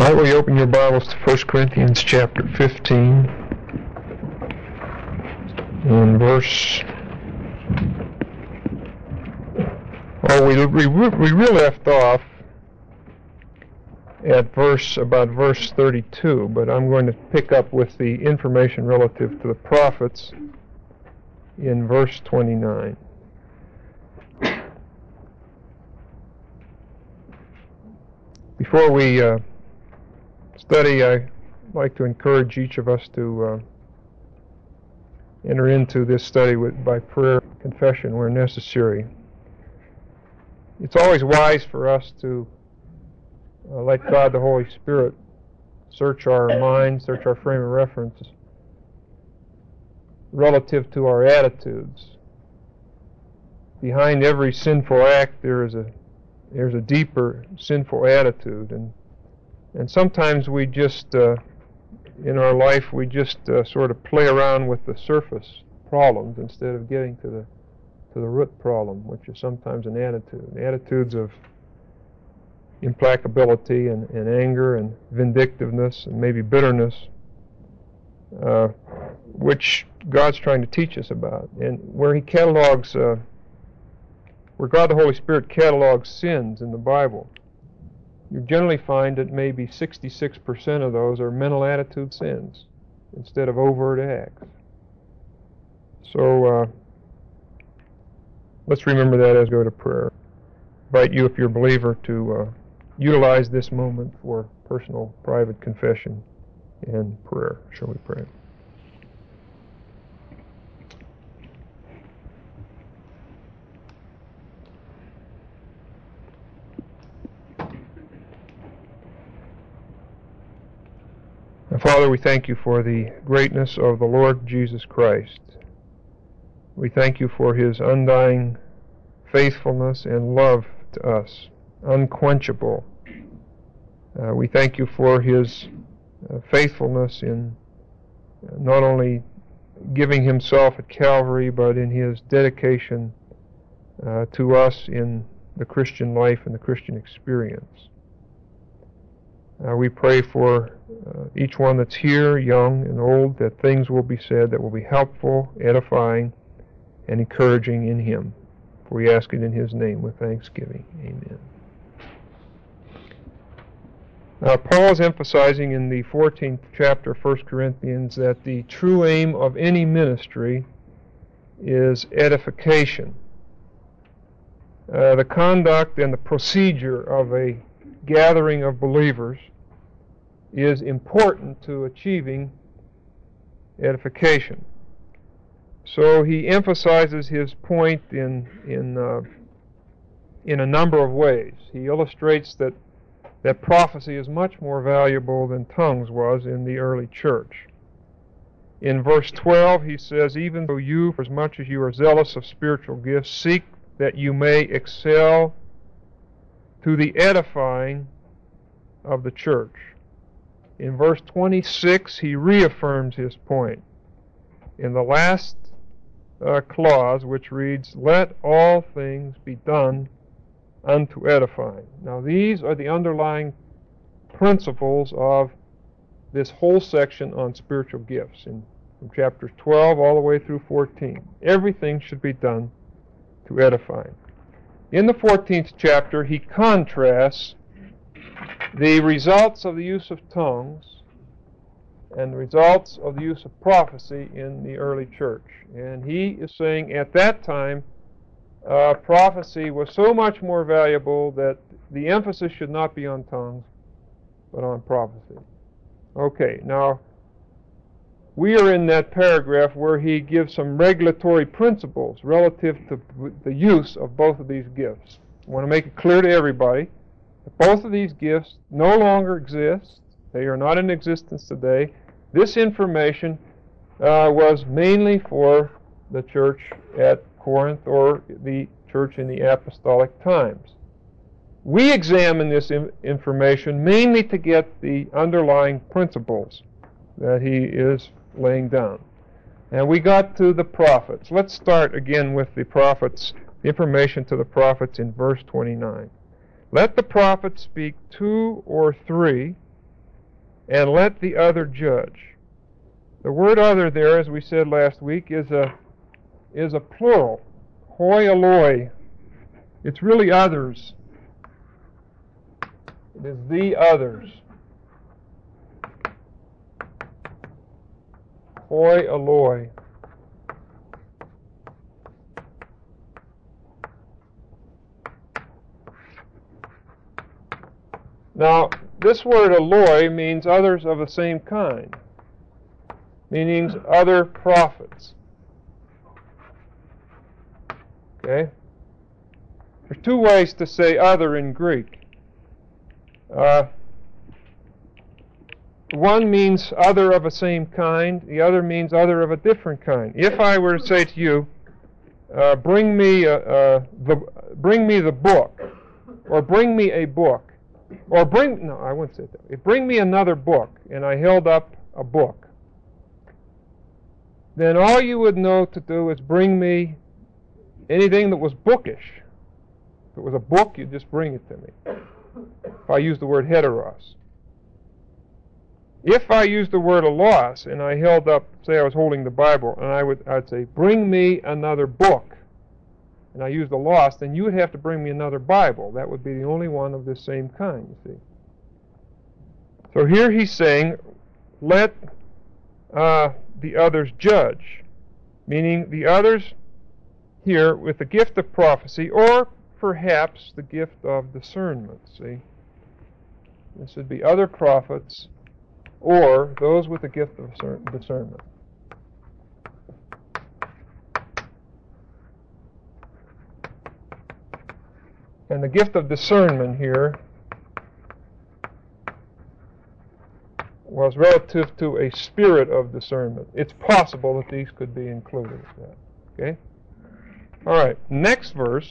Why don't you open your Bibles to 1 Corinthians chapter 15 and verse... Well, we really left off at about verse 32, but I'm going to pick up with the information relative to the prophets in verse 29. Before we study, I'd like to encourage each of us to enter into this study by prayer and confession where necessary. It's always wise for us to let God the Holy Spirit search our minds, search our frame of reference relative to our attitudes. Behind every sinful act there's a deeper sinful attitude, and sometimes we just in our life we just sort of play around with the surface problems instead of getting to the root problem, which is sometimes an attitude. Attitudes of implacability and anger and vindictiveness and maybe bitterness, which God's trying to teach us about. And where God the Holy Spirit catalogs sins in the Bible, you generally find that maybe 66% of those are mental attitude sins instead of overt acts. So let's remember that as we go to prayer. I invite you, if you're a believer, to utilize this moment for personal, private confession and prayer. Shall we pray? Father, we thank you for the greatness of the Lord Jesus Christ. We thank you for his undying faithfulness and love to us, unquenchable. We thank you for his faithfulness in not only giving himself at Calvary, but in his dedication to us in the Christian life and the Christian experience. We pray for each one that's here, young and old, that things will be said that will be helpful, edifying, and encouraging in him. For we ask it in his name with thanksgiving. Amen. Paul is emphasizing in the 14th chapter of 1 Corinthians that the true aim of any ministry is edification. The conduct and the procedure of a gathering of believers is important to achieving edification. So he emphasizes his point in a number of ways. He illustrates that prophecy is much more valuable than tongues was in the early church. In verse 12 he says, even though you, for as much as you are zealous of spiritual gifts, seek that you may excel to the edifying of the church. In verse 26 he reaffirms his point. In the last clause, which reads, let all things be done unto edifying. Now these are the underlying principles of this whole section on spiritual gifts, from chapters 12 all the way through 14. Everything should be done to edifying. In the 14th chapter he contrasts the results of the use of tongues and the results of the use of prophecy in the early church. And he is saying at that time prophecy was so much more valuable that the emphasis should not be on tongues but on prophecy. Okay, now we are in that paragraph where he gives some regulatory principles relative to the use of both of these gifts. I want to make it clear to everybody that both of these gifts no longer exist. They are not in existence today. This information was mainly for the church at Corinth or the church in the apostolic times. We examine this information mainly to get the underlying principles that he is laying down. And we got to the prophets. Let's start again with the prophets, the information to the prophets in verse 29. Let the prophets speak 2 or 3 and let the other judge. The word other there, as we said last week, is a plural, hoi aloi. It's really others. It is the others. Hoi aloi. Now, this word aloi means others of the same kind, meaning other prophets. Okay? There's two ways to say other in Greek. One means other of the same kind. The other means other of a different kind. If I were to say to you, bring me the book, or bring me a book, or I wouldn't say that. Bring me another book, and I held up a book, then all you would know to do is bring me anything that was bookish. If it was a book, you'd just bring it to me. If I use the word heteros. If I used the word allos and I held up, say I was holding the Bible, and I'd say, bring me another book, and I used allos, then you would have to bring me another Bible. That would be the only one of this same kind, you see. So here he's saying, let the others judge, meaning the others here with the gift of prophecy, or perhaps the gift of discernment, see. This would be other prophets, or those with the gift of discernment. And the gift of discernment here was relative to a spirit of discernment. It's possible that these could be included. Okay? All right, next verse.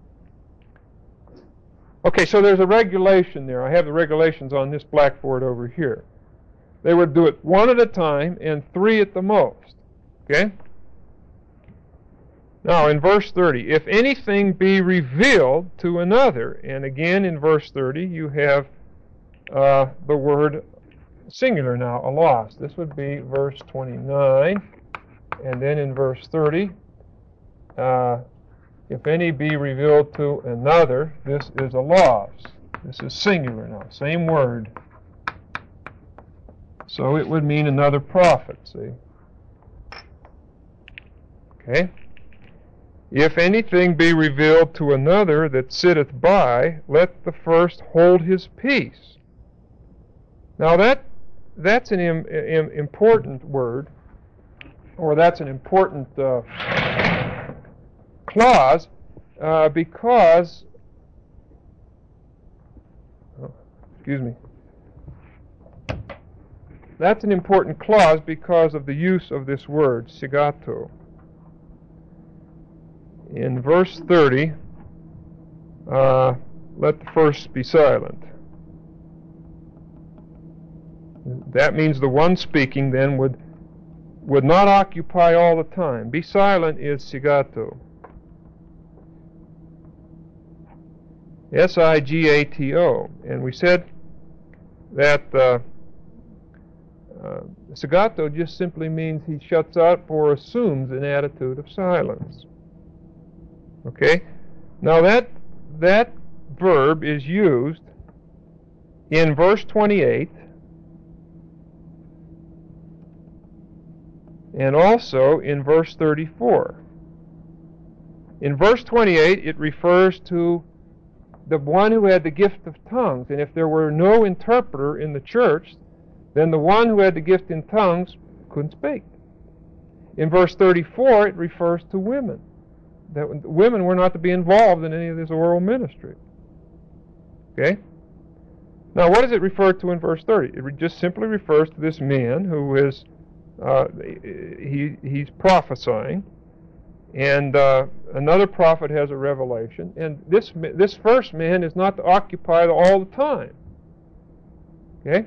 Okay, so there's a regulation there. I have the regulations on this blackboard over here. They would do it one at a time and three at the most. Okay? Now, in verse 30, if anything be revealed to another, and again in verse 30 you have the word singular now, allos. This would be verse 29, and then in verse 30, if any be revealed to another, this is allos. This is singular now, same word. So it would mean another prophet, see? Okay? If anything be revealed to another that sitteth by, let the first hold his peace. Now that's an important word, or that's an important clause, because, that's an important clause because of the use of this word, sigato. In verse 30, let the first be silent. That means the one speaking then would not occupy all the time. Be silent is sigato. S-I-G-A-T-O. And we said that sigato just simply means he shuts up or assumes an attitude of silence. Okay? Now that verb is used in verse 28 and also in verse 34. In verse 28 it refers to the one who had the gift of tongues, and if there were no interpreter in the church, then the one who had the gift in tongues couldn't speak. In verse 34 it refers to women. That women were not to be involved in any of this oral ministry. Okay? Now, what does it refer to in verse 30? It just simply refers to this man who is, he's prophesying, and another prophet has a revelation, and this first man is not to occupy all the time. Okay?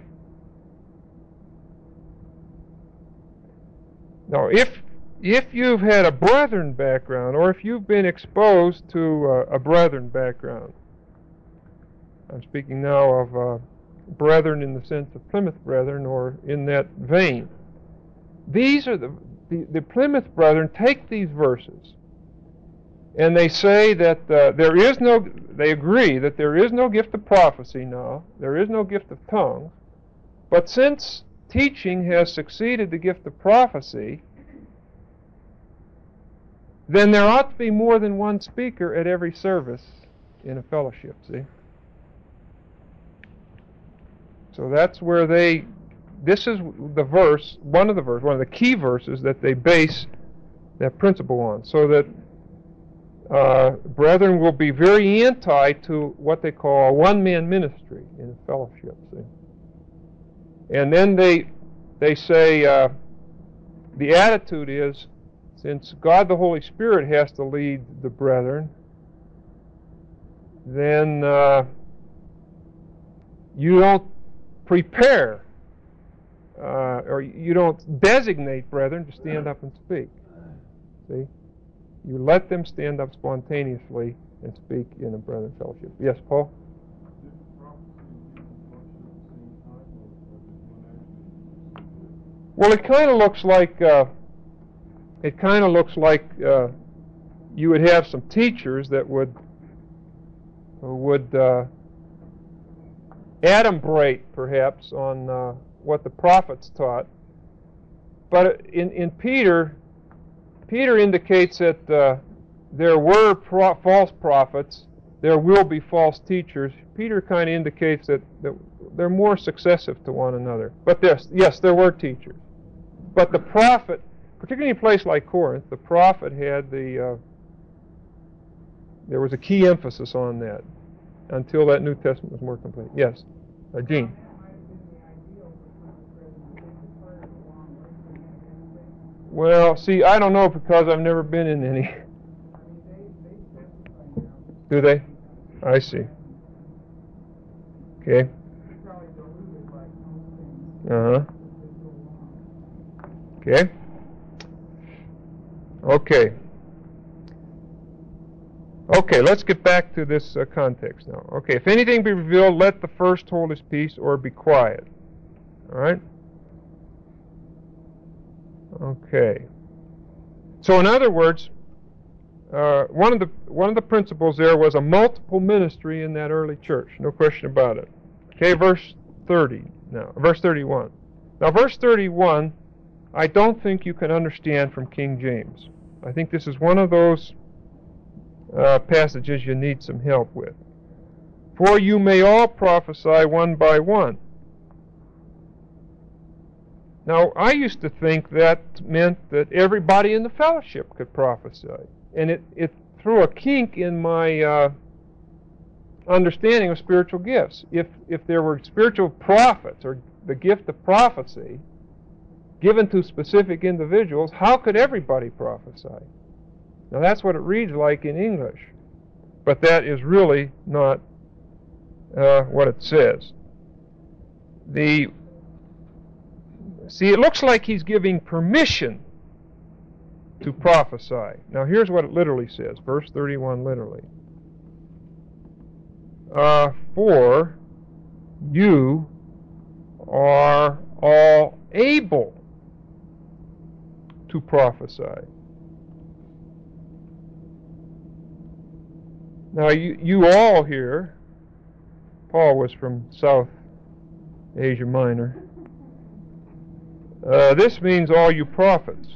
Now, if you've had a brethren background, or if you've been exposed to a brethren background, I'm speaking now of brethren in the sense of Plymouth Brethren or in that vein. These are the Plymouth Brethren take these verses and they say that they agree that there is no gift of prophecy now, there is no gift of tongues, but since teaching has succeeded the gift of prophecy, then there ought to be more than one speaker at every service in a fellowship, see? So that's where this is the verse, one of the key verses that they base that principle on, so that brethren will be very anti to what they call a one-man ministry in a fellowship, see? And then they say the attitude is, since God the Holy Spirit has to lead the brethren, then you don't prepare or you don't designate brethren to stand up and speak. See? You let them stand up spontaneously and speak in a brethren fellowship. Yes, Paul? Well, it kind of looks like you would have some teachers that would adumbrate perhaps on what the prophets taught. But in Peter indicates that there were false prophets, there will be false teachers. Peter kind of indicates that they're more successive to one another. But yes, there were teachers. But the prophet, particularly in a place like Corinth, the prophet had there was a key emphasis on that until that New Testament was more complete. Yes, Gene. Well, see, I don't know because I've never been in any. Do they? I see. Okay. Uh-huh. Okay. Okay, let's get back to this context now. Okay, if anything be revealed, let the first hold his peace or be quiet. All right? Okay. So in other words, one of the principles there was a multiple ministry in that early church. No question about it. Okay, verse 30 now. Verse 31. Now, verse 31, I don't think you can understand from King James. I think this is one of those passages you need some help with. For you may all prophesy one by one. Now, I used to think that meant that everybody in the fellowship could prophesy. And it threw a kink in my understanding of spiritual gifts. If there were spiritual prophets or the gift of prophecy given to specific individuals, how could everybody prophesy? Now, that's what it reads like in English. But that is really not what it says. See, it looks like he's giving permission to prophesy. Now, here's what it literally says, verse 31 literally. For you are all able to prophesy. Now, you all here, Paul was from South Asia Minor. This means all you prophets.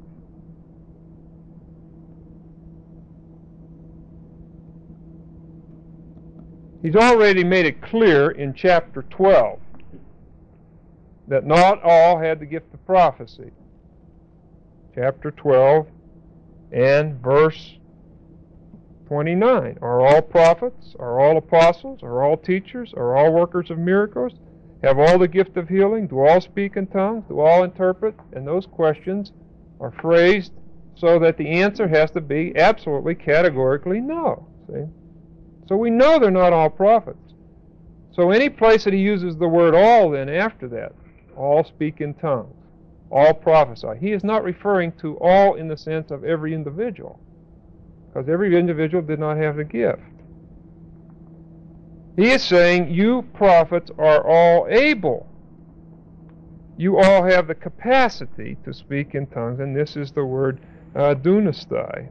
He's already made it clear in chapter 12 that not all had the gift of prophecy. Chapter 12 and verse 29. Are all prophets? Are all apostles? Are all teachers? Are all workers of miracles? Have all the gift of healing? Do all speak in tongues? Do all interpret? And those questions are phrased so that the answer has to be absolutely categorically no. See? So we know they're not all prophets. So any place that he uses the word all then after that, all speak in tongues, all prophesy, he is not referring to all in the sense of every individual, because every individual did not have the gift. He is saying, you prophets are all able. You all have the capacity to speak in tongues, and this is the word dunasthai.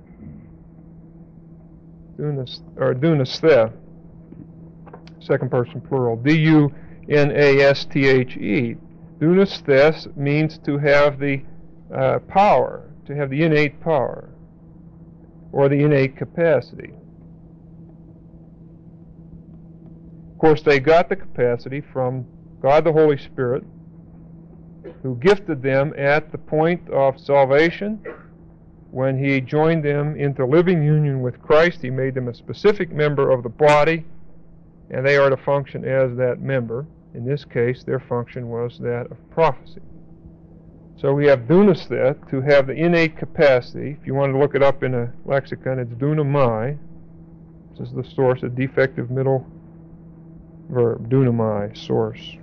Dunasthe. Second person plural. D-U-N-A-S-T-H-E. Dunasthe means to have the power, to have the innate power, or the innate capacity. Of course, they got the capacity from God the Holy Spirit, who gifted them at the point of salvation. When He joined them into living union with Christ, He made them a specific member of the body, and they are to function as that member. In this case, their function was that of prophecy. So we have dunasthe, to have the innate capacity. If you want to look it up in a lexicon, it's dunamai. This is the source, a defective middle verb, dunamai, source.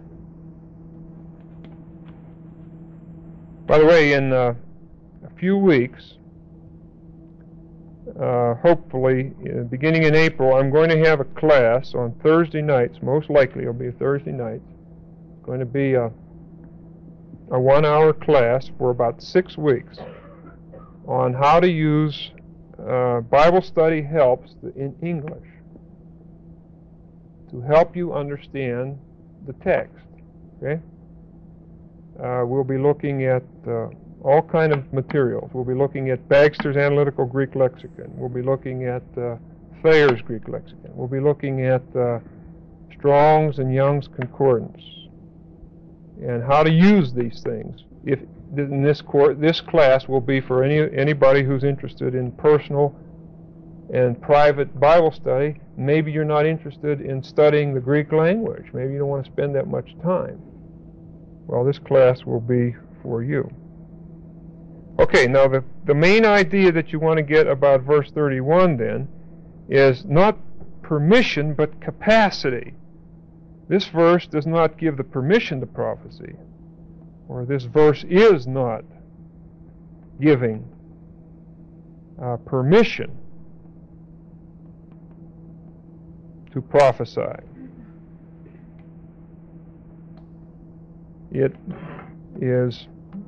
By the way, in a few weeks, hopefully, beginning in April, I'm going to have a class on Thursday nights. Most likely it'll be a Thursday night. It's going to be a 1-hour class for about 6 weeks on how to use Bible study helps in English to help you understand the text. Okay? We'll be looking at all kind of materials. We'll be looking at Bagster's Analytical Greek Lexicon. We'll be looking at Thayer's Greek Lexicon. We'll be looking at Strong's and Young's Concordance, and how to use these things. If in this class will be for anybody who's interested in personal and private Bible study. Maybe you're not interested in studying the Greek language. Maybe you don't want to spend that much time. Well, this class will be for you. Okay, now the main idea that you want to get about verse 31 then is not permission but capacity. This verse does not give the permission to prophecy, or this verse is not giving permission to prophesy. It is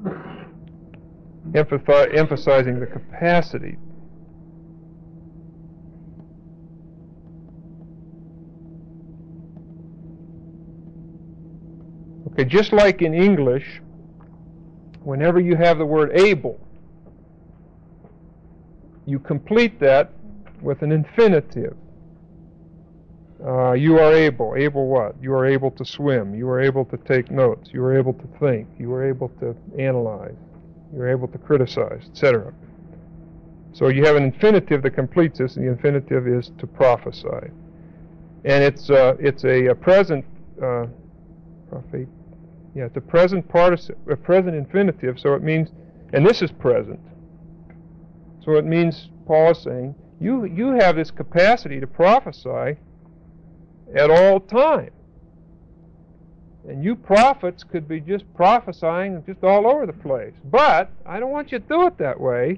emphasizing the capacity. Okay, just like in English, whenever you have the word able, you complete that with an infinitive. You are able. Able what? You are able to swim. You are able to take notes. You are able to think. You are able to analyze. You are able to criticize, etc. So you have an infinitive that completes this, and the infinitive is to prophesy. And it's a present it's a present participle, a present infinitive. So it means, and this is present. So it means Paul is saying you have this capacity to prophesy at all time. And you prophets could be just prophesying just all over the place. But I don't want you to do it that way.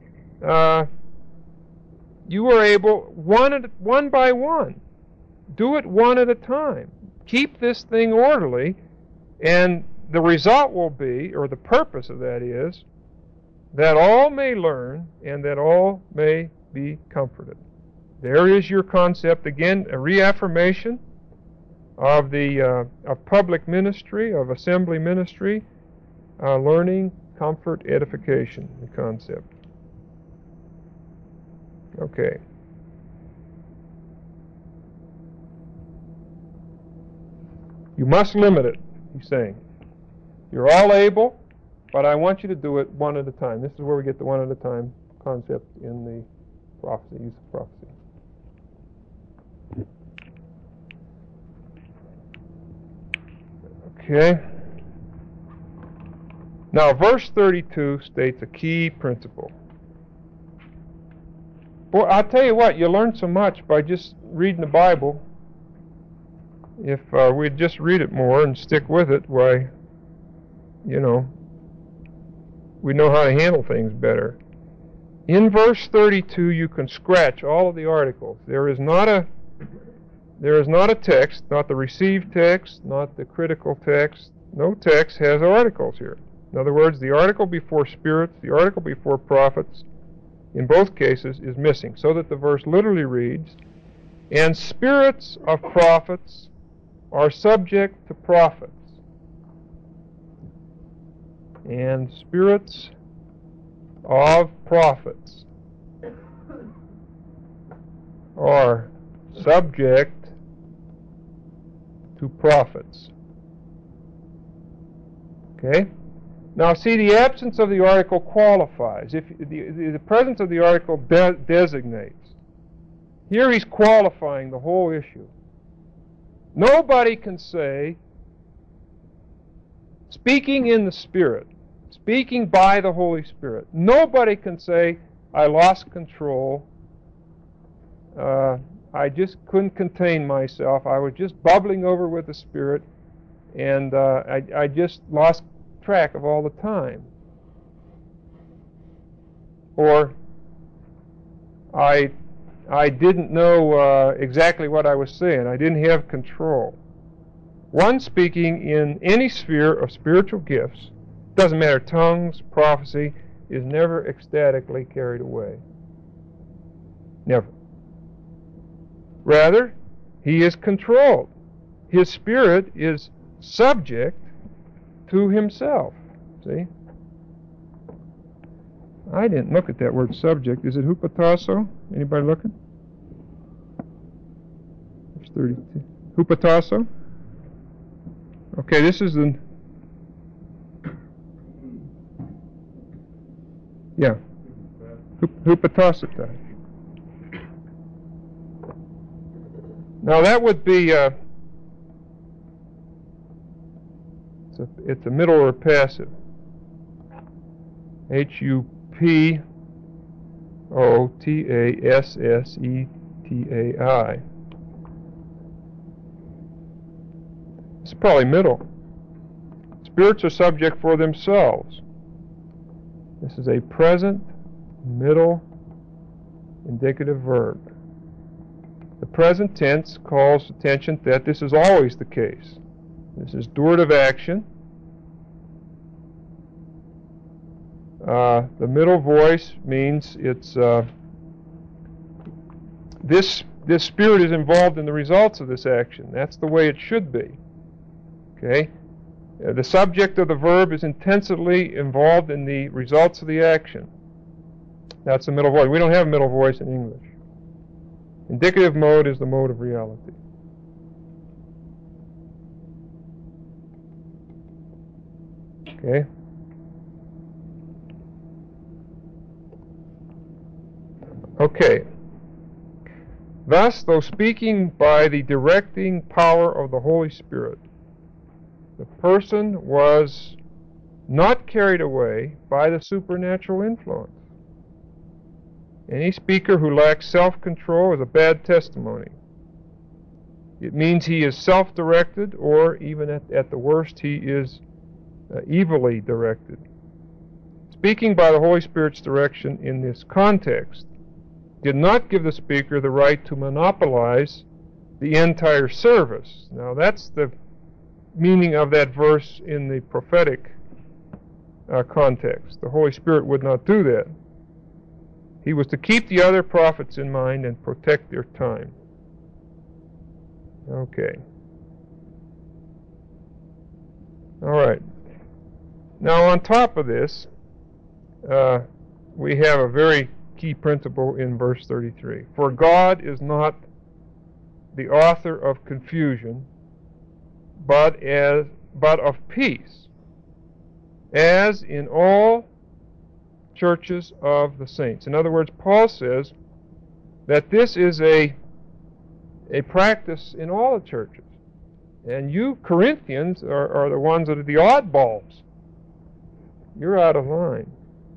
You are able, one by one. Do it one at a time. Keep this thing orderly, and the result will be, or the purpose of that is, that all may learn and that all may be comforted. There is your concept again, a reaffirmation of the of public ministry, of assembly ministry, learning, comfort, edification, the concept. Okay. You must limit it, he's saying. You're all able, but I want you to do it one at a time. This is where we get the one at a time concept in the prophecy, use of prophecy. Okay. Now, verse 32 states a key principle. Boy, I'll tell you what, you learn so much by just reading the Bible. If we'd just read it more and stick with it, why, you know, we know how to handle things better. In verse 32, you can scratch all of the articles. There is not there is not a text, not the received text, not the critical text. No text has articles here. In other words, the article before spirits, the article before prophets, in both cases is missing, so that the verse literally reads, "And spirits of prophets are subject to prophets." And spirits of prophets are subject to prophets. Okay? Now see, the absence of the article qualifies. If the presence of the article designates. Here he's qualifying the whole issue. Nobody can say, speaking in the Spirit, speaking by the Holy Spirit, nobody can say, I lost control, I just couldn't contain myself, I was just bubbling over with the Spirit, and I just lost track of all the time. Or I didn't know exactly what I was saying. I didn't have control. One speaking in any sphere of spiritual gifts, doesn't matter, tongues, prophecy, is never ecstatically carried away. Never. Rather, he is controlled. His spirit is subject to himself. See? I didn't look at that word subject. Is it hupatasso? Anybody looking? Verse 32. Hupatasso? Okay, this is the... Yeah. Hupatassata. Now that would be... it's a middle or passive. Hupottassetai. It's probably middle. Spirits are subject for themselves. This is a present, middle, indicative verb. The present tense calls attention that this is always the case. This is durative action. The middle voice means it's this spirit is involved in the results of this action. That's the way it should be. Okay? The subject of the verb is intensively involved in the results of the action. That's the middle voice. We don't have a middle voice in English. Indicative mode is the mode of reality. Okay? Okay. Thus, though speaking by the directing power of the Holy Spirit, the person was not carried away by the supernatural influence. Any speaker who lacks self-control is a bad testimony. It means he is self-directed, or even at the worst, he is evilly directed. Speaking by the Holy Spirit's direction in this context did not give the speaker the right to monopolize the entire service. Now that's the meaning of that verse in the prophetic context. The Holy Spirit would not do that. He was to keep the other prophets in mind and protect their time. Okay. All right. Now on top of this, we have a very key principle in verse 33. For God is not the author of confusion, but of peace, as in all churches of the saints. In other words, Paul says that this is a practice in all the churches. And you Corinthians are the ones that are the oddballs. You're out of line.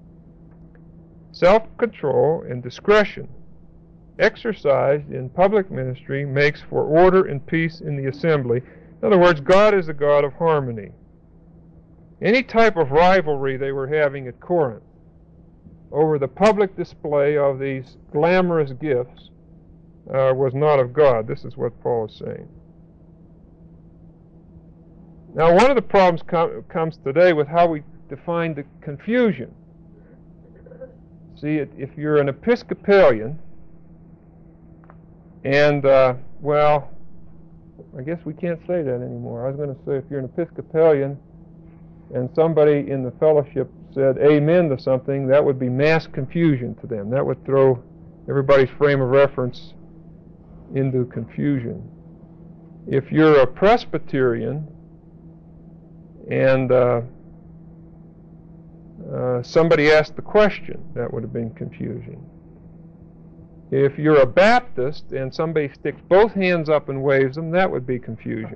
Self-control and discretion exercised in public ministry makes for order and peace in the assembly. In other words, God is a God of harmony. Any type of rivalry they were having at Corinth over the public display of these glamorous gifts was not of God. This is what Paul is saying. Now, one of the problems comes today with how we define the confusion. See, if you're an Episcopalian, and, well, I guess we can't say that anymore. I was going to say if you're an Episcopalian and somebody in the fellowship said amen to something, that would be mass confusion to them. That would throw everybody's frame of reference into confusion. If you're a Presbyterian and somebody asked the question, that would have been confusing. If you're a Baptist and somebody sticks both hands up and waves them, that would be confusion.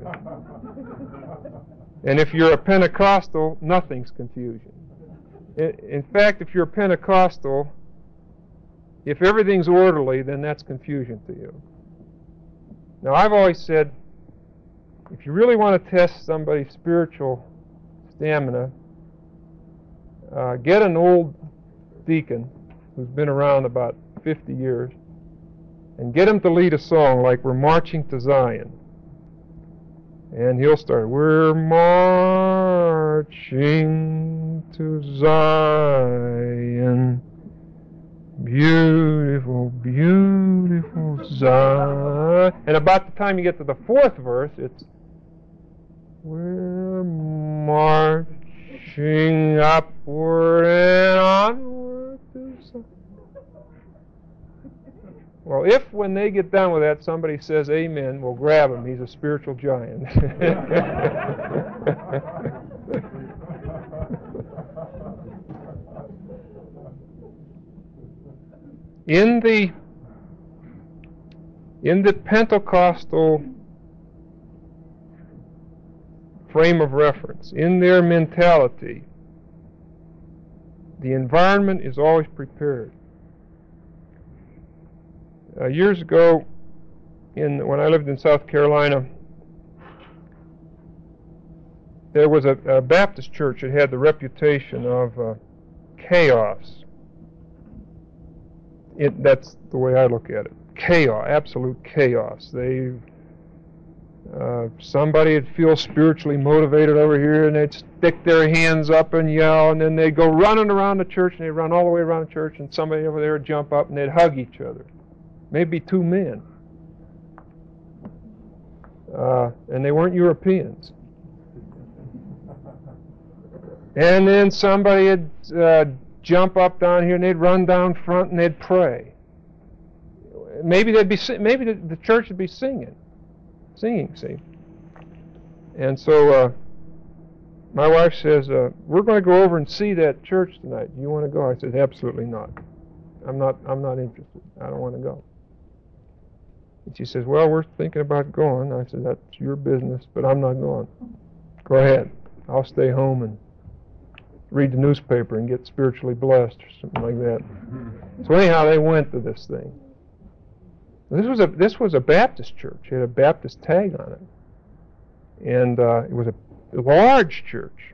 And if you're a Pentecostal, nothing's confusion. In fact, if you're a Pentecostal, if everything's orderly, then that's confusion to you. Now, I've always said, if you really want to test somebody's spiritual stamina, get an old deacon who's been around about 50 years and get him to lead a song like "We're Marching to Zion." And he'll start, "We're marching to Zion, beautiful, beautiful Zion." And about the time you get to the fourth verse, it's, "We're marching upward and onward to Zion." Well, if when they get done with that somebody says amen, we'll grab him. He's a spiritual giant. In the Pentecostal frame of reference, in their mentality, the environment is always prepared. Years ago, when I lived in South Carolina, there was a Baptist church that had the reputation of chaos. That's the way I look at it. Chaos, absolute chaos. Somebody would feel spiritually motivated over here, and they'd stick their hands up and yell, and then they'd go running around the church, and they'd run all the way around the church, and somebody over there would jump up, and they'd hug each other. Maybe two men. And they weren't Europeans. And then somebody would jump up down here, and they'd run down front, and they'd pray. Maybe the church would be singing, see. And so my wife says, "We're going to go over and see that church tonight. Do you want to go?" I said, "Absolutely not. I'm not interested. I don't want to go." And she says, "Well, we're thinking about going." I said, "That's your business, but I'm not going." "Go ahead. I'll stay home and read the newspaper and get spiritually blessed," or something like that. So anyhow, they went to this thing. This was a Baptist church. It had a Baptist tag on it. And it was a large church.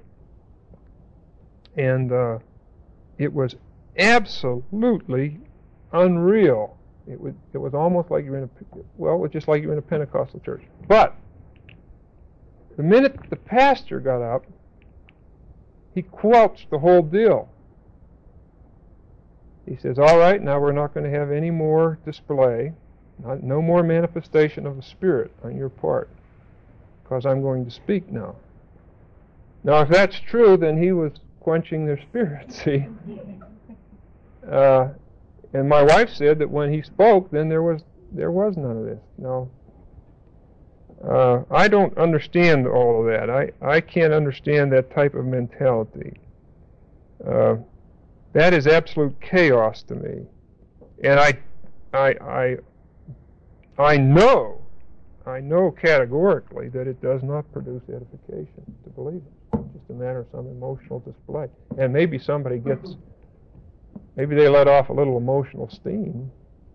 And it was absolutely unreal. It was almost like you're in it was just like you're in a Pentecostal church. But the minute the pastor got up, he quelched the whole deal. He says, "All right, now we're not going to have any more display, no more manifestation of the Spirit on your part, because I'm going to speak now." Now, if that's true, then he was quenching their spirit, see? And my wife said that when he spoke, then there was none of this. No. I don't understand all of that. I can't understand that type of mentality. That is absolute chaos to me. And I know categorically that it does not produce edification to believers. It's just a matter of some emotional display. And maybe they let off a little emotional steam.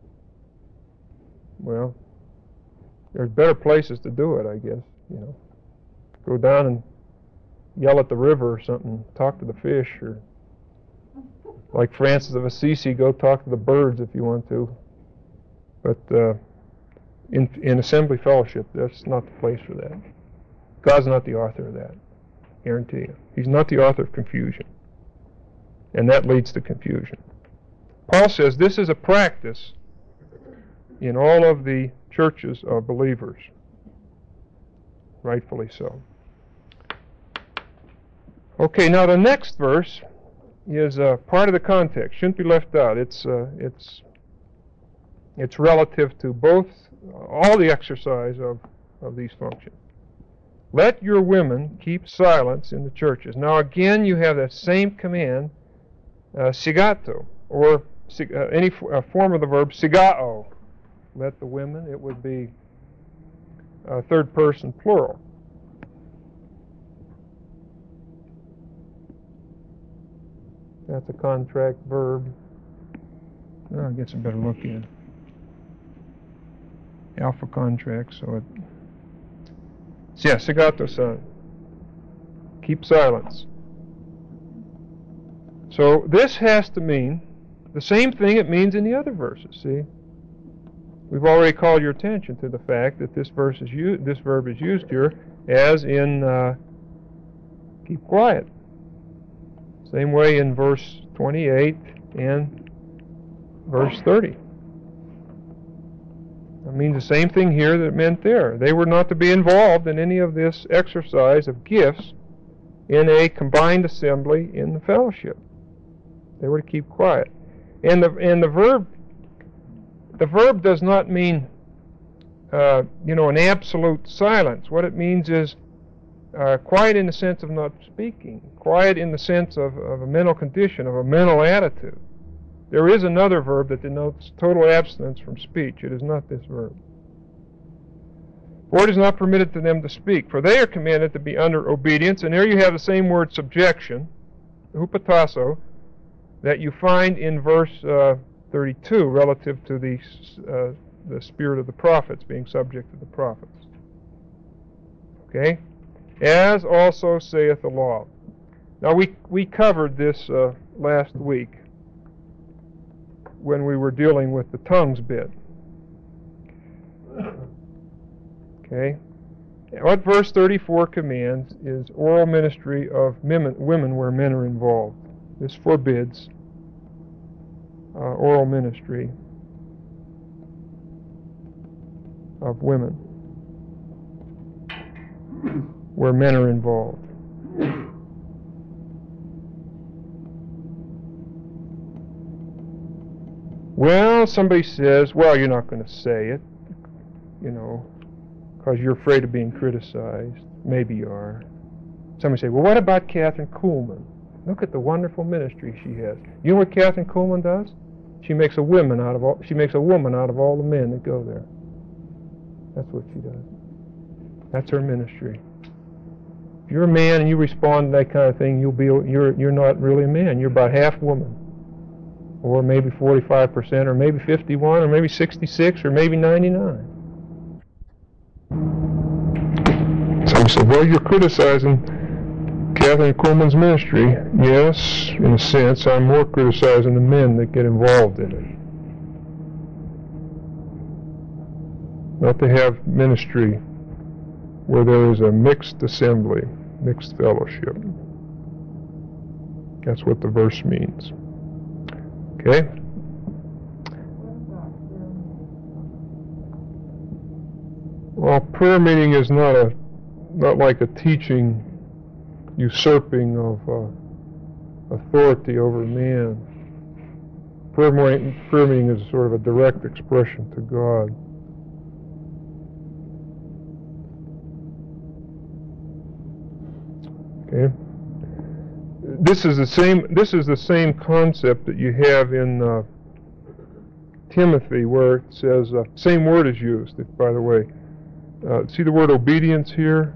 Well, there's better places to do it, I guess. Go down and yell at the river or something, talk to the fish, or like Francis of Assisi, go talk to the birds if you want to. But in assembly fellowship, that's not the place for that. God's not the author of that. Guarantee you. He's not the author of confusion. And that leads to confusion. Paul says this is a practice in all of the churches of believers. Rightfully so. Okay, now the next verse is part of the context. Shouldn't be left out. It's relative to both, all the exercise of these functions. Let your women keep silence in the churches. Now again, you have that same command, sigato, or any form of the verb sigao. Let the women, it would be third person plural. That's a contract verb. I'll get some better look in. Alpha contract, so it... Yeah, sigato-san. Keep silence. So this has to mean the same thing it means in the other verses, see? We've already called your attention to the fact that this verb is used here as in keep quiet. Same way in verse 28 and verse 30. It means the same thing here that it meant there. They were not to be involved in any of this exercise of gifts in a combined assembly in the fellowship. They were to keep quiet. And the verb does not mean an absolute silence. What it means is quiet in the sense of not speaking, quiet in the sense of a mental condition, of a mental attitude. There is another verb that denotes total abstinence from speech. It is not this verb. For it is not permitted to them to speak, for they are commanded to be under obedience. And there you have the same word subjection, hupotasso, that you find in verse 32 relative to the spirit of the prophets being subject to the prophets. Okay? As also saith the law. Now we covered this last week when we were dealing with the tongues bit. Okay? What verse 34 commands is oral ministry of women where men are involved. This forbids oral ministry of women where men are involved. Well, somebody says, well, you're not going to say it, because you're afraid of being criticized. Maybe you are. Somebody say, well, what about Catherine Kuhlman? Look at the wonderful ministry she has. You know what Catherine Kuhlman does? She makes a woman out of all the men that go there. That's what she does. That's her ministry. If you're a man and you respond to that kind of thing, you're not really a man. You're about half woman. Or maybe 45%, or maybe 51, or maybe 66, or maybe 99. Some say, well, you're criticizing Catherine Kuhlman's ministry. Yes, in a sense, I'm more criticizing the men that get involved in it. Not to have ministry where there is a mixed assembly, mixed fellowship. That's what the verse means. Okay? Well, prayer meeting is not like a teaching usurping of authority over man. Prayer meeting is sort of a direct expression to God. Okay? This is the same concept that you have in Timothy, where it says same word is used. By the way, see the word obedience here.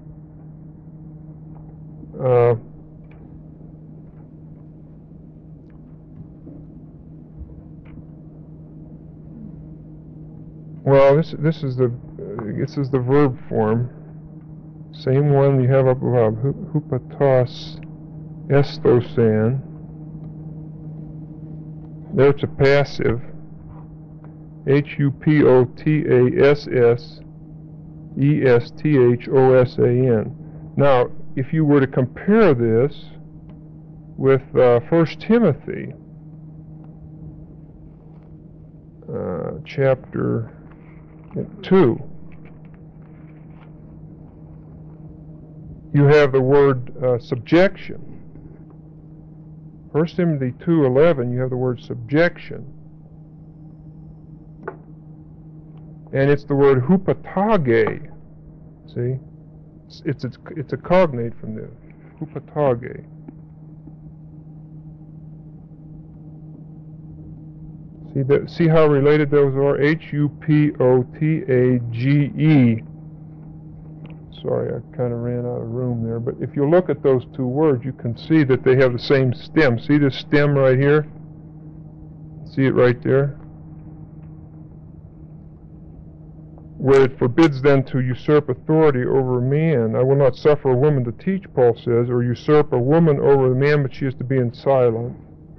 Well, this is the verb form. Same one you have up above. Hupatos estosan. There it's a passive. Hupotassesthon. Now, if you were to compare this with 1 Timothy chapter 2, you have the word subjection. 1 Timothy 2:11, you have the word subjection. And it's the word hupotage. See? It's a cognate from this. Hupotage. See how related those are? Hupotage. Sorry, I kind of ran out of room there. But if you look at those two words, you can see that they have the same stem. See this stem right here? See it right there? Where it forbids them to usurp authority over a man. I will not suffer a woman to teach, Paul says, or usurp a woman over a man, but she is to be in silence.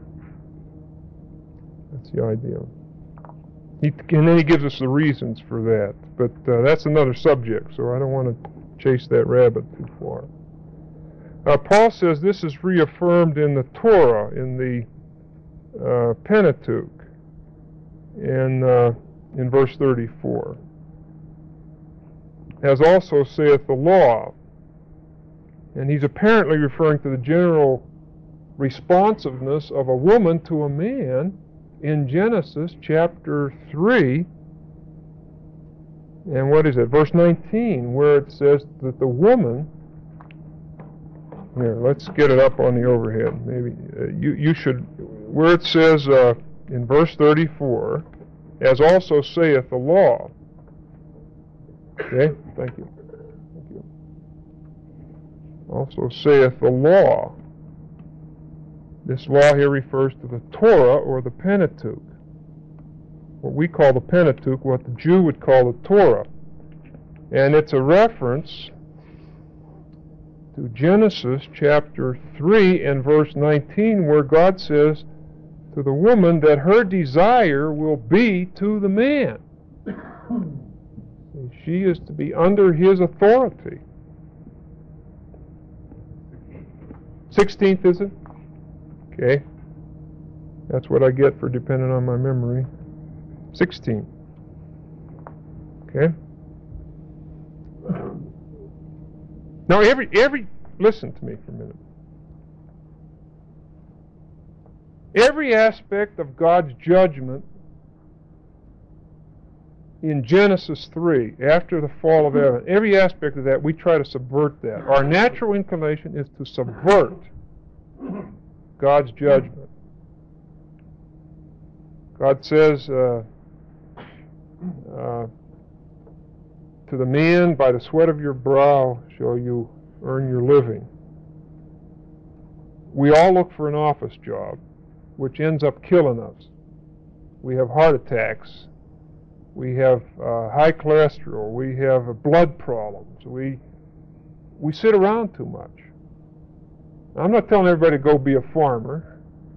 That's the idea. And then he gives us the reasons for that. But that's another subject, so I don't want to chase that rabbit too far. Paul says this is reaffirmed in the Torah, in the Pentateuch, in verse 34. As also saith the law. And he's apparently referring to the general responsiveness of a woman to a man in Genesis chapter 3. And what is it? Verse 19, where it says that the woman... Here, let's get it up on the overhead. Maybe you should... Where it says in verse 34, as also saith the law. Okay, thank you. Thank you. Also saith the law. This law here refers to the Torah or the Pentateuch. What we call the Pentateuch, what the Jew would call the Torah. And it's a reference to Genesis chapter 3 and verse 19, where God says to the woman that her desire will be to the man. She is to be under his authority. 16th, is it? Okay. That's what I get for depending on my memory. 16. Okay. Now listen to me for a minute. Every aspect of God's judgment in Genesis 3, after the fall of Adam, every aspect of that, we try to subvert that. Our natural inclination is to subvert God's judgment. God says to the man, by the sweat of your brow shall you earn your living. We all look for an office job, which ends up killing us. We have heart attacks. We have high cholesterol. We have blood problems. We sit around too much. I'm not telling everybody to go be a farmer.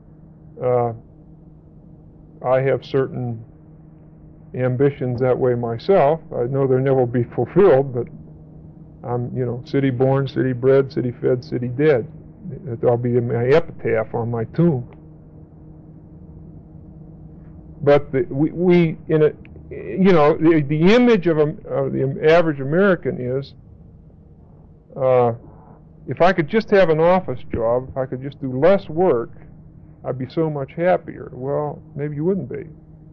I have certain ambitions that way myself. I know they'll never be fulfilled, but I'm, city born, city bred, city fed, city dead. That'll be my epitaph on my tomb. But the image of the average American is, if I could just have an office job, if I could just do less work, I'd be so much happier. Well, maybe you wouldn't be.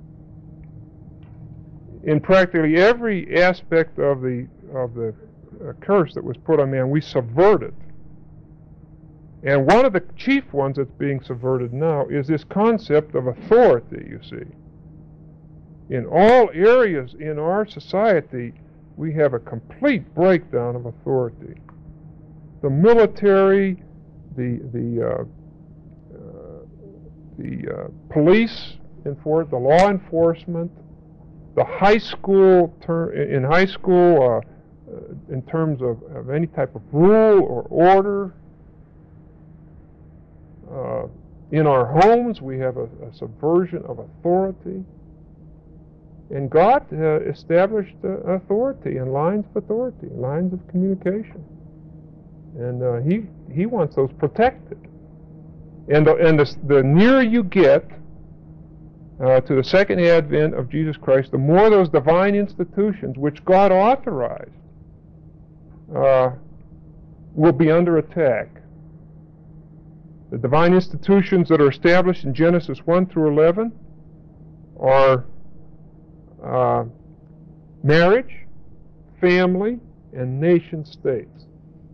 In practically every aspect of the curse that was put on man, we subvert it. And one of the chief ones that's being subverted now is this concept of authority, you see. In all areas in our society, we have a complete breakdown of authority. The military, the police, the law enforcement, the high school, in terms of any type of rule or order. In our homes, we have a subversion of authority. And God established authority and lines of authority, lines of communication. And He wants those protected. And the nearer you get to the second advent of Jesus Christ, the more those divine institutions which God authorized will be under attack. The divine institutions that are established in Genesis 1 through 11 are marriage, family, and nation states.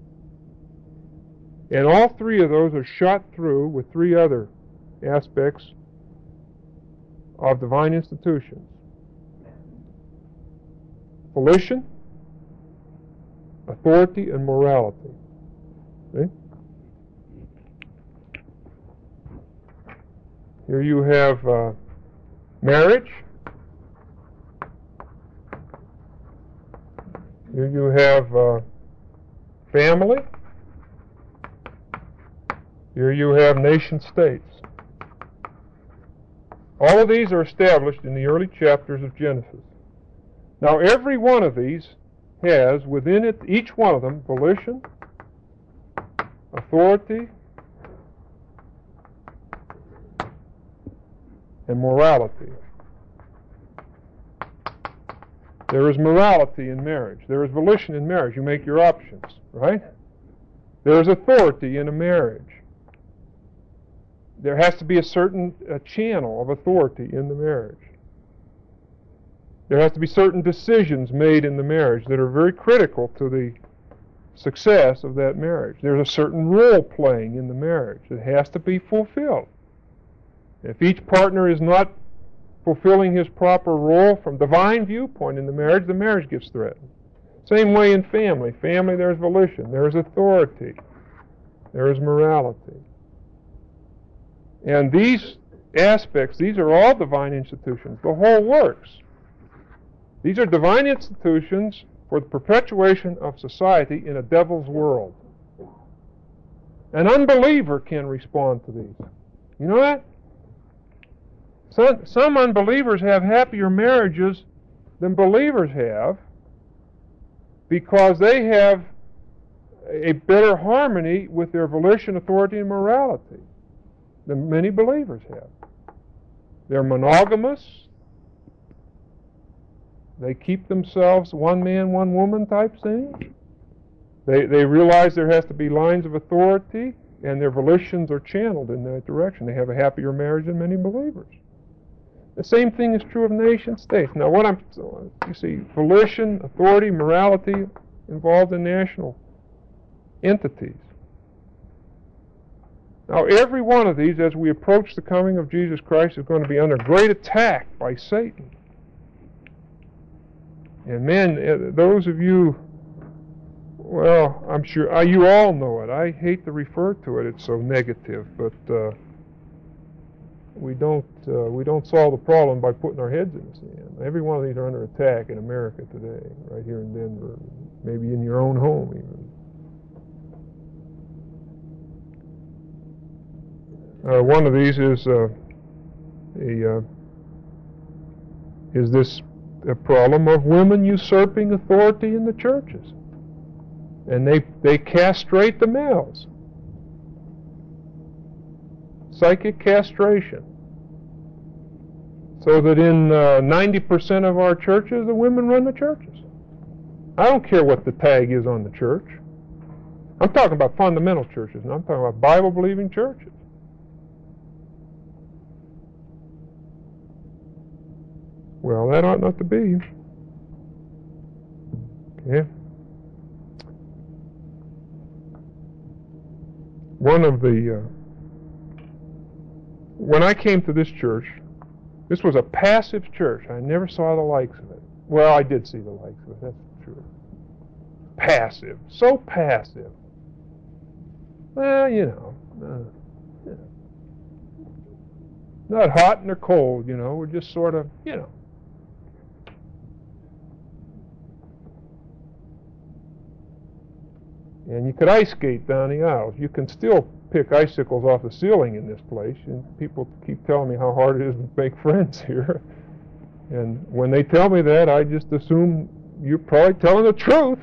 And all three of those are shot through with three other aspects of divine institutions: volition, authority, and morality. See? Here you have marriage. Here you have family. Here you have nation states. All of these are established in the early chapters of Genesis. Now, every one of these has within it, each one of them, volition, authority, and morality. There is morality in marriage. There is volition in marriage. You make your options, right? There is authority in a marriage. There has to be a certain channel of authority in the marriage. There has to be certain decisions made in the marriage that are very critical to the success of that marriage. There's a certain role playing in the marriage that has to be fulfilled. If each partner is not fulfilling his proper role from divine viewpoint in the marriage gets threatened. Same way in family. Family, there's volition, there's authority, there is morality. And these aspects, these are all divine institutions. The whole works. These are divine institutions for the perpetuation of society in a devil's world. An unbeliever can respond to these. You know that? Some unbelievers have happier marriages than believers have because they have a better harmony with their volition, authority, and morality than many believers have. They're monogamous. They keep themselves one man, one woman type thing. They realize there has to be lines of authority, and their volitions are channeled in that direction. They have a happier marriage than many believers. The same thing is true of nation states. Now, you see, volition, authority, morality involved in national entities. Now, every one of these, as we approach the coming of Jesus Christ, is going to be under great attack by Satan. And man, those of you, well, I'm sure you all know it. I hate to refer to it; it's so negative. But we don't solve the problem by putting our heads in the sand. Every one of these are under attack in America today, right here in Denver, maybe in your own home even. One of these is this problem of women usurping authority in the churches, and they castrate the males. Psychic castration. So that in 90% of our churches, the women run the churches. I don't care what the tag is on the church. I'm talking about fundamental churches, and I'm talking about Bible-believing churches. Well, that ought not to be. Okay. When I came to this church, this was a passive church. I never saw the likes of it. Well, I did see the likes of it, that's true. Passive. So passive. Well, not hot nor cold, We're just sort of, And you could ice skate down the aisles. You can still pick icicles off the ceiling in this place. And people keep telling me how hard it is to make friends here. And when they tell me that, I just assume you're probably telling the truth.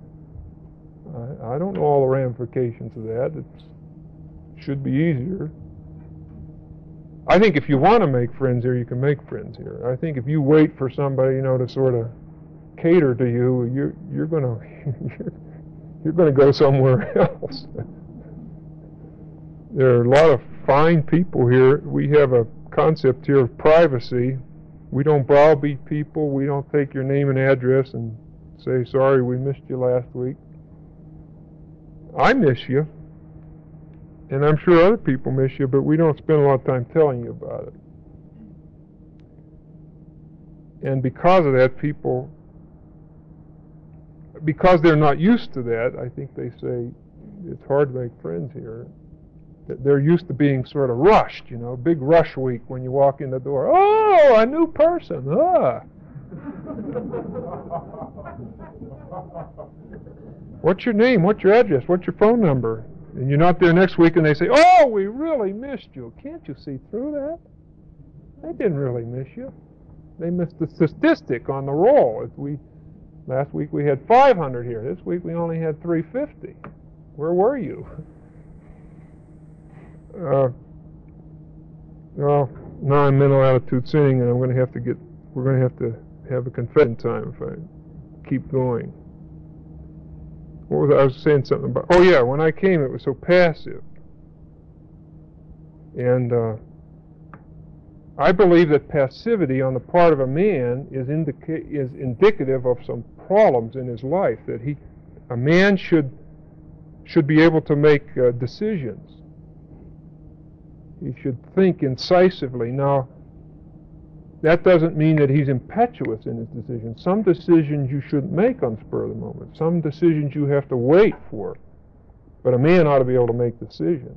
I don't know all the ramifications of that. It should be easier. I think if you want to make friends here, you can make friends here. I think if you wait for somebody, to sort of cater to you, you're going to you're going to go somewhere else. There are a lot of fine people here. We have a concept here of privacy. We don't browbeat people. We don't take your name and address and say, sorry, we missed you last week. I miss you. And I'm sure other people miss you, but we don't spend a lot of time telling you about it. And because of that, people, because they're not used to that, I think they say it's hard to make friends here. They're used to being sort of rushed, big rush week when you walk in the door. Oh, a new person. What's your name? What's your address? What's your phone number? And you're not there next week and they say, oh, we really missed you. Can't you see through that? They didn't really miss you. They missed the statistic on the roll. Last week we had 500 here. This week we only had 350. Where were you? Well, now I'm mental attitude sinning, and we're going to have a confession time if I keep going. I was saying something about, oh yeah, when I came it was so passive. And I believe that passivity on the part of a man is indicative of some problems in his life, that a man should be able to make decisions. He should think incisively. Now, that doesn't mean that he's impetuous in his decisions. Some decisions you shouldn't make on the spur of the moment. Some decisions you have to wait for. But a man ought to be able to make decisions.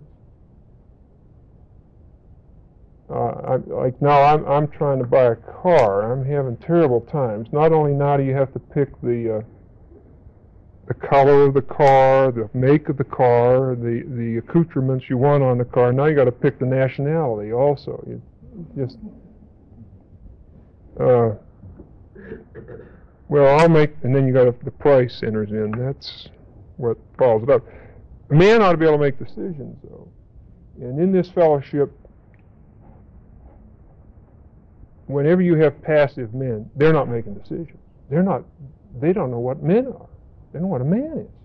Like now, I'm trying to buy a car. I'm having terrible times. Not only now do you have to pick the color of the car, the make of the car, the accoutrements you want on the car. Now you got to pick the nationality also. You just well, and then you got the price enters in. That's what follows it up. A man ought to be able to make decisions, though. And in this fellowship, whenever you have passive men, they're not making decisions. They don't know what men are. They know what a man is.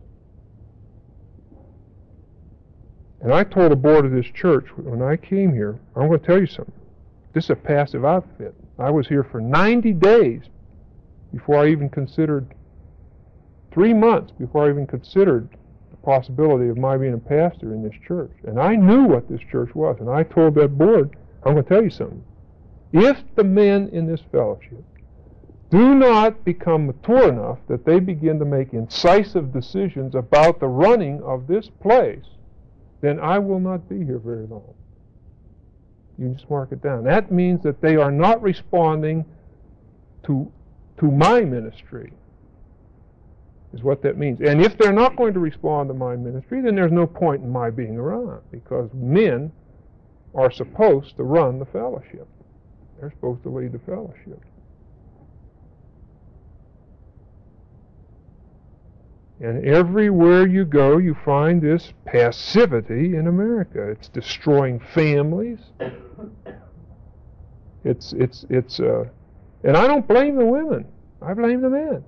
And I told the board of this church when I came here, I'm going to tell you something. This is a passive outfit. I was here for 90 days before I even considered, 3 months before I even considered the possibility of my being a pastor in this church. And I knew what this church was. And I told that board, I'm going to tell you something. If the men in this fellowship do not become mature enough that they begin to make incisive decisions about the running of this place, then I will not be here very long. You just mark it down. That means that they are not responding to my ministry, is what that means. And if they're not going to respond to my ministry, then there's no point in my being around, because men are supposed to run the fellowship. They're supposed to lead the fellowship. And everywhere you go, you find this passivity in America. It's destroying families. And I don't blame the women. I blame the men.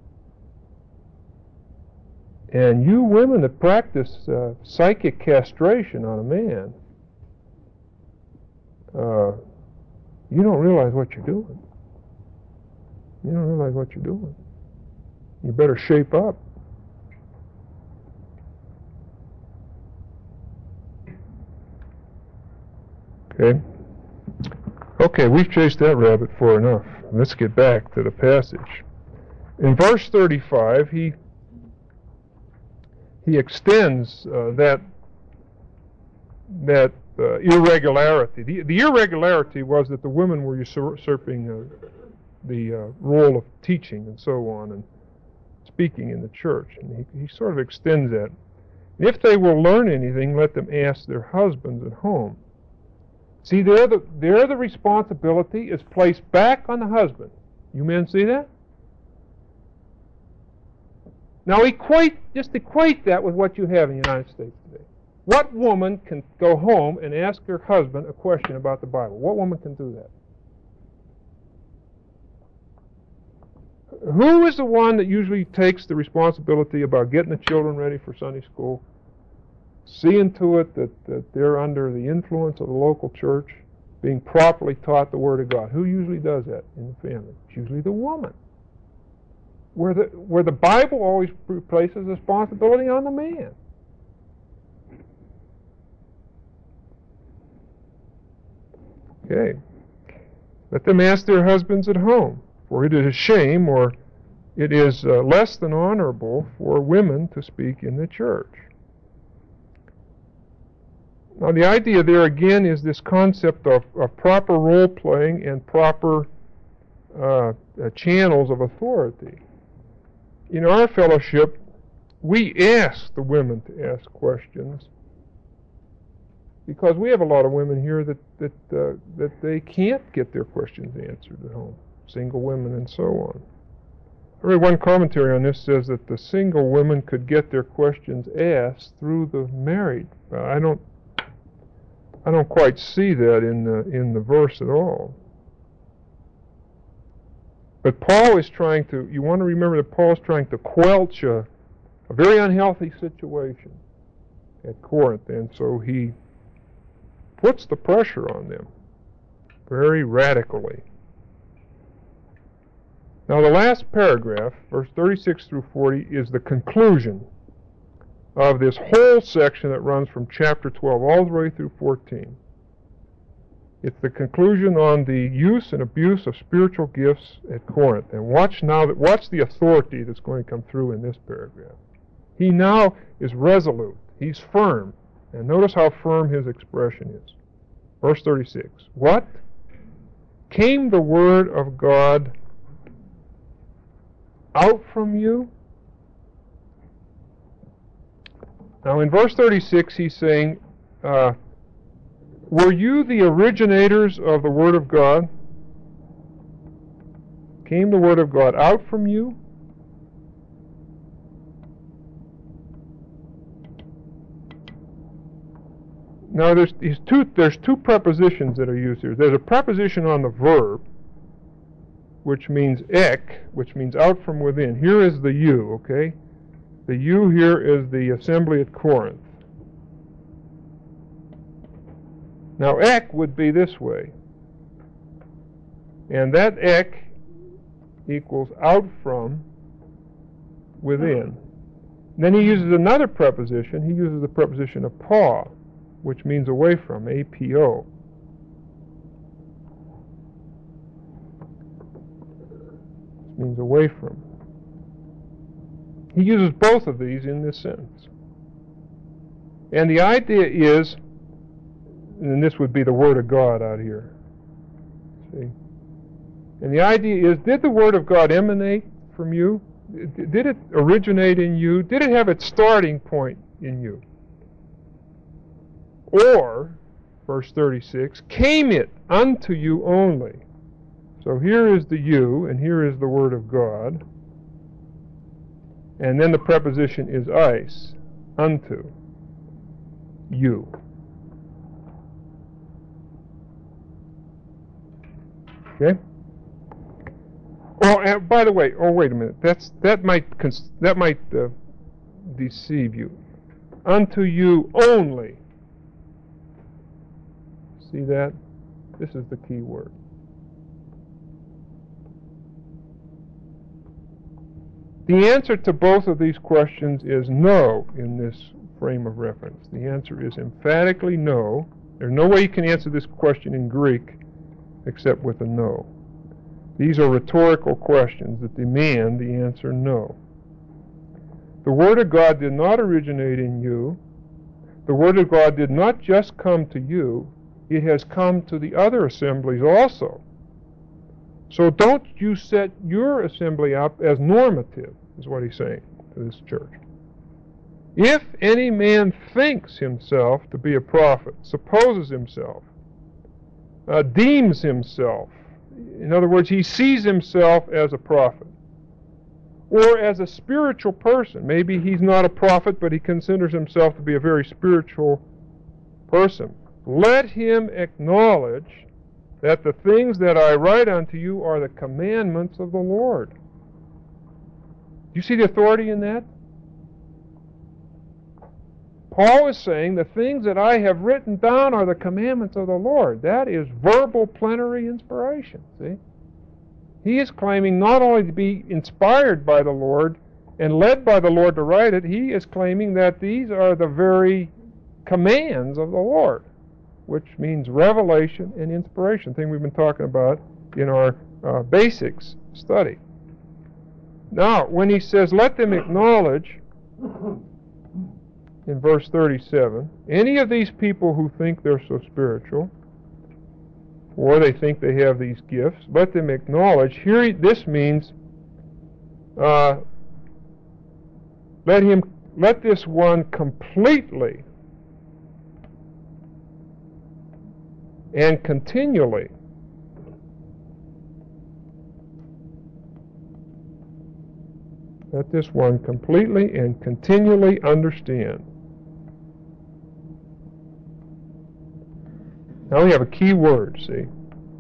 And you women that practice psychic castration on a man, you don't realize what you're doing. You don't realize what you're doing. You better shape up. Okay, we've chased that rabbit far enough. Let's get back to the passage. In verse 35, he extends that irregularity. The irregularity was that the women were usurping the role of teaching and so on, and speaking in the church. And he sort of extends that. If they will learn anything, let them ask their husbands at home, See, there the responsibility is placed back on the husband. You men see that? Now just equate that with what you have in the United States today. What woman can go home and ask her husband a question about the Bible? What woman can do that? Who is the one that usually takes the responsibility about getting the children ready for Sunday school, seeing to it that they're under the influence of the local church, being properly taught the Word of God? Who usually does that in the family? It's usually the woman. Where the Bible always places responsibility on the man. Okay. Let them ask their husbands at home, for it is a shame, or it is less than honorable for women to speak in the church. Now the idea there again is this concept of proper role-playing and proper channels of authority. In our fellowship, we ask the women to ask questions because we have a lot of women here that they can't get their questions answered at home, single women and so on. I read one commentary on this says that the single women could get their questions asked through the married. I don't quite see that in the verse at all. But Paul is trying to, you want to remember that Paul is trying to quelch a very unhealthy situation at Corinth, and so he puts the pressure on them very radically. Now the last paragraph, verse 36 through 40, is the conclusion of this whole section that runs from chapter 12 all the way through 14. It's the conclusion on the use and abuse of spiritual gifts at Corinth. And watch the authority that's going to come through in this paragraph. He now is resolute. He's firm. And notice how firm his expression is. Verse 36. What? Came the word of God out from you? Now in verse 36 he's saying, were you the originators of the Word of God? Came the Word of God out from you? Now there's two prepositions that are used here. There's a preposition on the verb, which means ek, which means out from within. Here is the you, okay? The you here is the assembly at Corinth. Now ek would be this way. And that ek equals out from within. Then he uses another preposition. He uses the preposition apo, which means away from, apo. It means away from. He uses both of these in this sentence. And the idea is, and this would be the Word of God out here. See? And the idea is, did the Word of God emanate from you? Did it originate in you? Did it have its starting point in you? Or, verse 36, came it unto you only? So here is the you, and here is the Word of God. And then the preposition is eis, unto you. Okay. Oh, and by the way, wait a minute. That might deceive you. Unto you only. See that? This is the key word. The answer to both of these questions is no in this frame of reference. The answer is emphatically no. There's no way you can answer this question in Greek except with a no. These are rhetorical questions that demand the answer no. The Word of God did not originate in you. The Word of God did not just come to you. It has come to the other assemblies also. So don't you set your assembly up as normative, is what he's saying to this church. If any man thinks himself to be a prophet, supposes himself, deems himself. In other words, he sees himself as a prophet or as a spiritual person. Maybe he's not a prophet, but he considers himself to be a very spiritual person. Let him acknowledge that the things that I write unto you are the commandments of the Lord. Do you see the authority in that? Paul is saying the things that I have written down are the commandments of the Lord. That is verbal plenary inspiration, see? He is claiming not only to be inspired by the Lord and led by the Lord to write it, he is claiming that these are the very commands of the Lord, which means revelation and inspiration, thing we've been talking about in our basics study. Now, when he says, let them acknowledge, in verse 37, any of these people who think they're so spiritual, or they think they have these gifts, let them acknowledge. Here, this means, let this one completely and continually let this one completely and continually understand. Now we have a key word, see?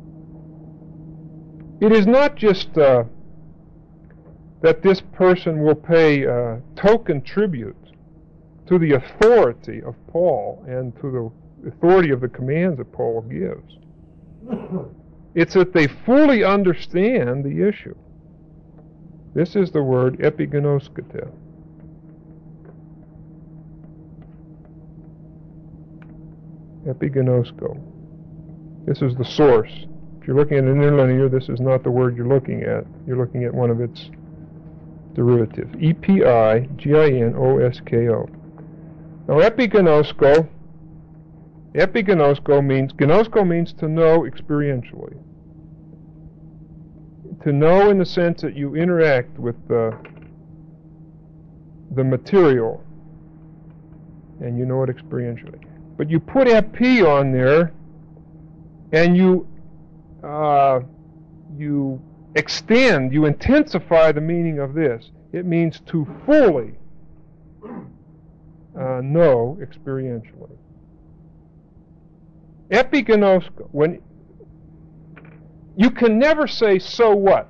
It is not just that this person will pay token tribute to the authority of Paul and to the authority of the commands that Paul gives. It's that they fully understand the issue. This is the word epigenoskete. Epigenosko. This is the source. If you're looking at an interlinear, this is not the word you're looking at. You're looking at one of its derivatives. E-P-I-G-I-N-O-S-K-O. Now, epigenosko means to know experientially. To know in the sense that you interact with the material and you know it experientially. But you put epi on there and you extend, you intensify the meaning of this. It means to fully know experientially. Epigenosko, when you can never say, so what,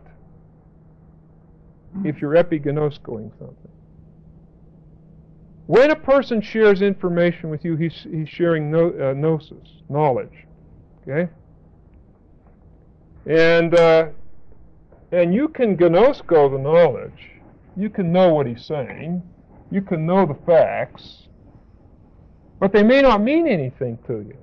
if you're epigenoskoing something. When a person shares information with you, he's sharing gnosis, knowledge. Okay? And you can gnosko the knowledge. You can know what he's saying. You can know the facts. But they may not mean anything to you.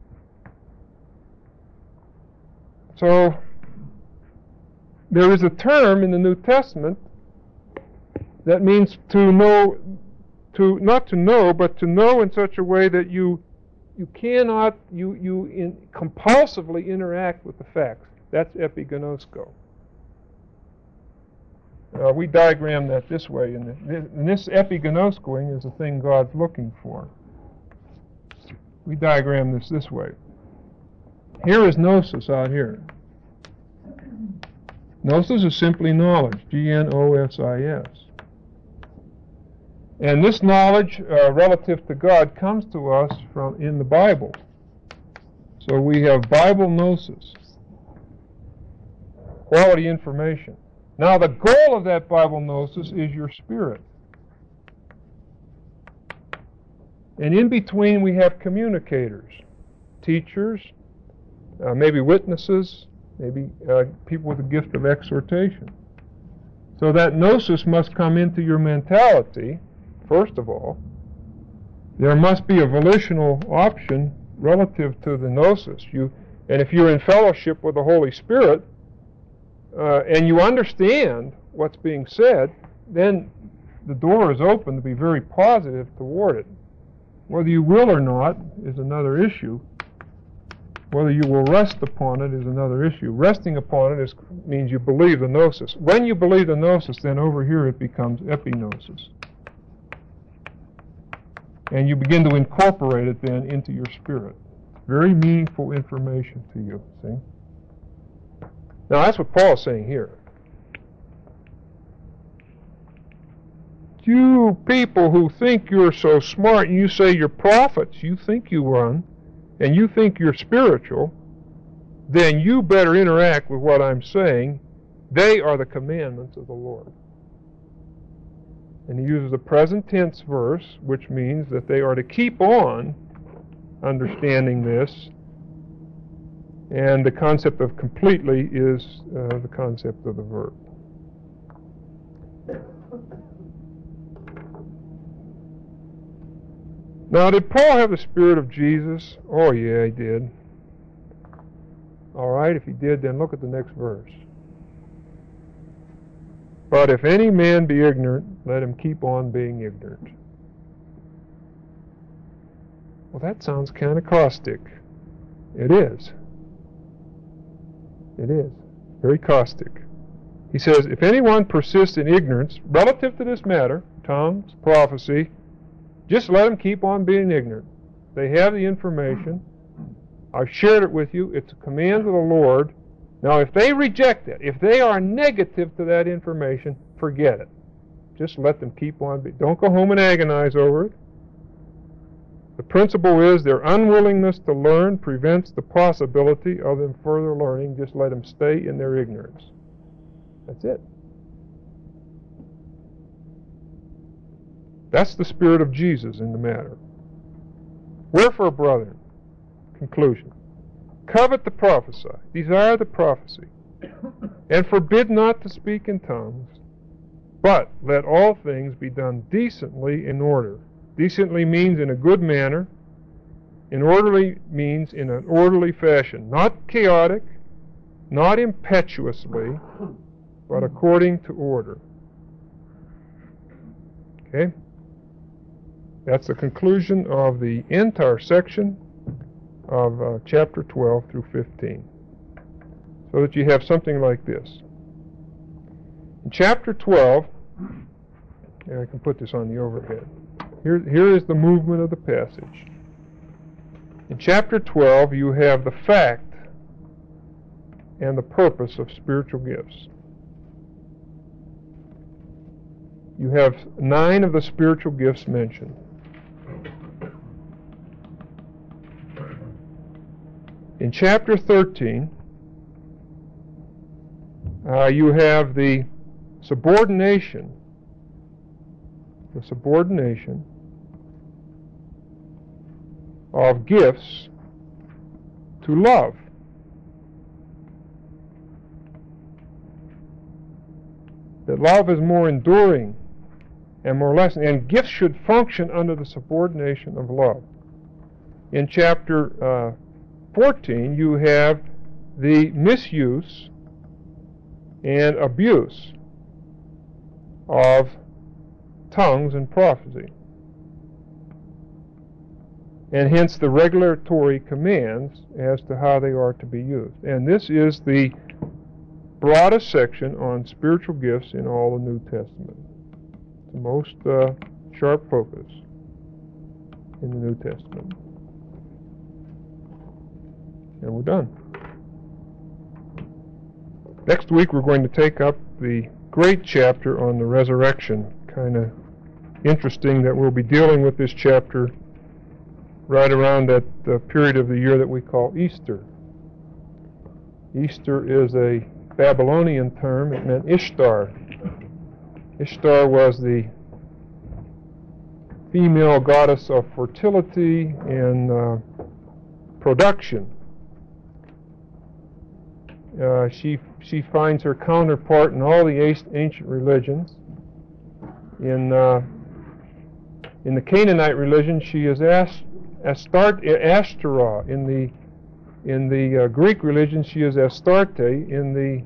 So, there is a term in the New Testament that means to know, not to know, but to know in such a way that you cannot, compulsively interact with the facts. That's epigenosko. We diagram that this way, and this epigenoskoing is the thing God's looking for. We diagram this way. Here is gnosis out here. Gnosis is simply knowledge, G-N-O-S-I-S. And this knowledge relative to God comes to us from in the Bible. So we have Bible gnosis, quality information. Now the goal of that Bible gnosis is your spirit. And in between we have communicators, teachers, maybe witnesses, maybe people with the gift of exhortation. So that gnosis must come into your mentality, first of all. There must be a volitional option relative to the gnosis. And if you're in fellowship with the Holy Spirit, and you understand what's being said, then the door is open to be very positive toward it. Whether you will or not is another issue. Whether you will rest upon it is another issue. Resting upon it means you believe the gnosis. When you believe the gnosis, then over here it becomes epignosis. And you begin to incorporate it then into your spirit. very meaningful information to you, see? Now, that's what Paul's saying here. You people who think you're so smart and you say you're prophets, you think you run, and you think you're spiritual, then you better interact with what I'm saying. They are the commandments of the Lord. And he uses a present tense verse, which means that they are to keep on understanding this. And the concept of completely is the concept of the verb. Now, did Paul have the Spirit of Jesus? Oh, yeah, he did. All right, if he did, then look at the next verse. But if any man be ignorant, let him keep on being ignorant. Well, that sounds kind of caustic. It is. It is. Very caustic. He says, if anyone persists in ignorance relative to this matter, tongues, prophecy, just let them keep on being ignorant. They have the information. I've shared it with you. It's a command of the Lord. Now, if they reject it, if they are negative to that information, forget it. Just let them keep on. Don't go home and agonize over it. The principle is their unwillingness to learn prevents the possibility of them further learning. Just let them stay in their ignorance. That's it. That's the Spirit of Jesus in the matter. Wherefore, brethren, conclusion, covet the prophesy, desire the prophecy, and forbid not to speak in tongues, but let all things be done decently in order. Decently means in a good manner. In orderly means in an orderly fashion, not chaotic, not impetuously, but according to order. Okay? That's the conclusion of the entire section of chapter 12 through 15. So that you have something like this. In chapter 12, and I can put this on the overhead. Here is the movement of the passage. In chapter 12, you have the fact and the purpose of spiritual gifts. You have 9 of the spiritual gifts mentioned. In chapter 13, you have the subordination of gifts to love. That love is more enduring and more lasting, and gifts should function under the subordination of love. In chapter 14, you have the misuse and abuse of tongues and prophecy, and hence the regulatory commands as to how they are to be used. And this is the broadest section on spiritual gifts in all the New Testament. It's the most sharp focus in the New Testament. And we're done. Next week we're going to take up the great chapter on the resurrection. Kind of interesting that we'll be dealing with this chapter right around that period of the year that we call Easter. Easter is a Babylonian term. It meant Ishtar. Ishtar was the female goddess of fertility and production. She finds her counterpart in all the ancient religions. In the Canaanite religion, she is Ashtaroth. In the Greek religion, she is Astarte. In the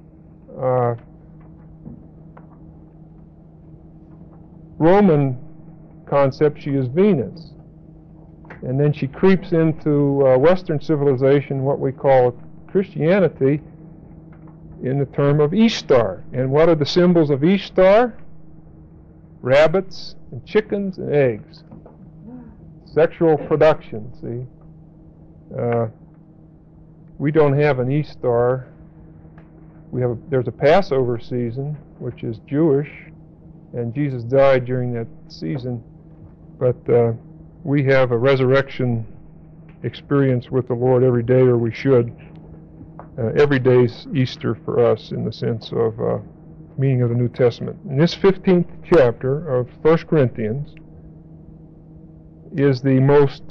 Roman concept, she is Venus. And then she creeps into Western civilization, what we call Christianity, in the term of Ishtar. And what are the symbols of Ishtar? Rabbits and chickens and eggs. Sexual production, see? We don't have an Easter. There's a Passover season, which is Jewish, and Jesus died during that season. But we have a resurrection experience with the Lord every day, or we should. Every day's Easter for us in the sense of meaning of the New Testament. In this 15th chapter of 1 Corinthians is the most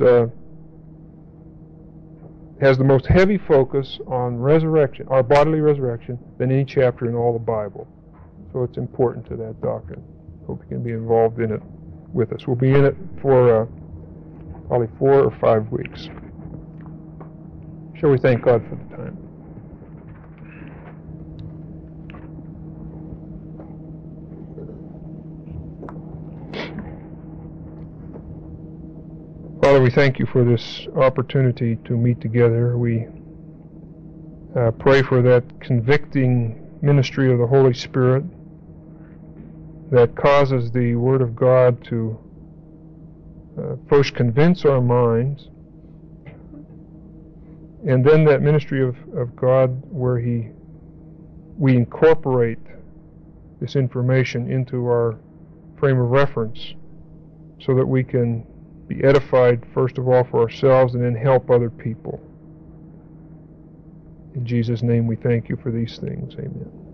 has the most heavy focus on resurrection, our bodily resurrection, than any chapter in all the Bible. So it's important to that doctrine. Hope you can be involved in it with us. We'll be in it for probably 4 or 5 weeks. Shall we thank God for the time? Father, we thank you for this opportunity to meet together. We pray for that convicting ministry of the Holy Spirit that causes the Word of God to first convince our minds, and then that ministry of God where we incorporate this information into our frame of reference so that we can be edified first of all for ourselves and then help other people. In Jesus' name we thank you for these things. Amen.